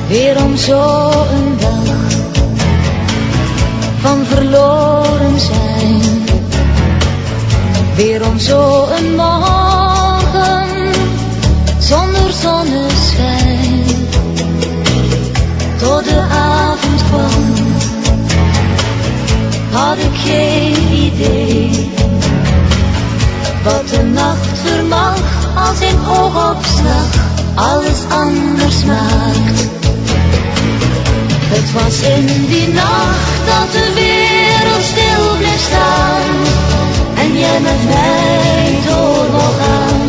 Weer om zo'n dag van verloren zijn. Weer om zo'n morgen zonder zonneschijn. Tot de avond kwam, had ik geen idee wat de nacht vermag als in oogopslag alles anders maakt. Het was in die nacht dat de wereld stil bleef staan en jij met mij door wou gaan.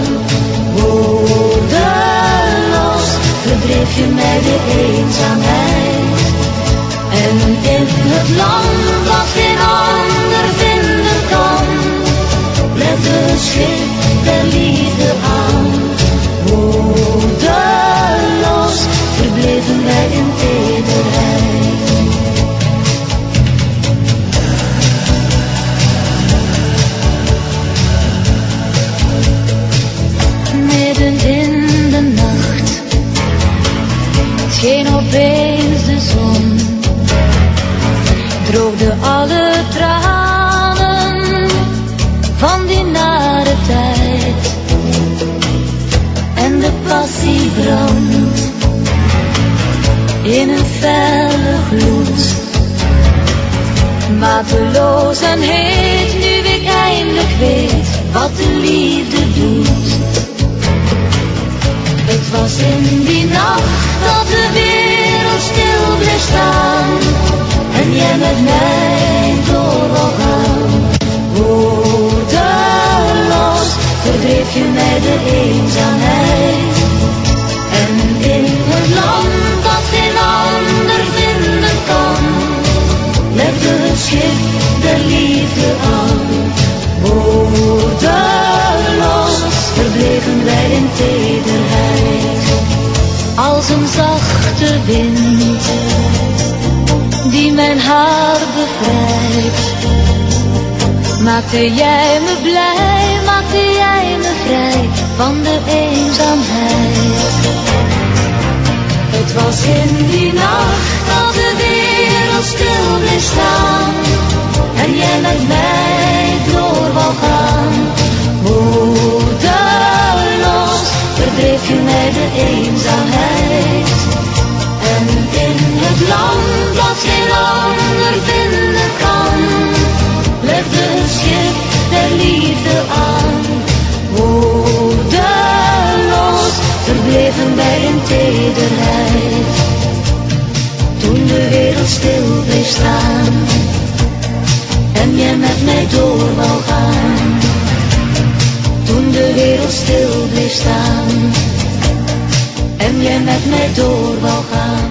Woordeloos verdreef je mij de eenzaamheid. En in het land dat geen ander vinden kan, bleef de schip der liefde aan. Woordeloos verbleven wij in tederheid. Midden in de nacht scheen opeens de zon, droogde alle tranen van die nare tijd. En de passie brandt in een felle gloed, mateloos en heet, nu ik eindelijk weet wat de liefde doet. Het was in die nacht dat de wereld stil bleef staan en jij met mij door wou gaan. Woordeloos verdreef je mij de eenzaamheid. En in het land dat geen ander vinden kan, legde het schip der liefde aan. Woordeloos verbleven wij in tederheid. Als een zachte wind die mijn haar bevrijdt, maakte jij me blij, maakte jij me vrij van de eenzaamheid. Het was in die nacht dat de wereld stil bleef staan en jij met mij door wou gaan. Woordeloos verdreef je mij de eenzaamheid. En in het land dat geen ander vinden kan, legde het schip der liefde aan. Woordeloos verbleven wij in tederheid. Toen de wereld stil bleef staan en jij met mij door wou gaan. Toen de wereld stil bleef staan en jij met mij door wou gaan.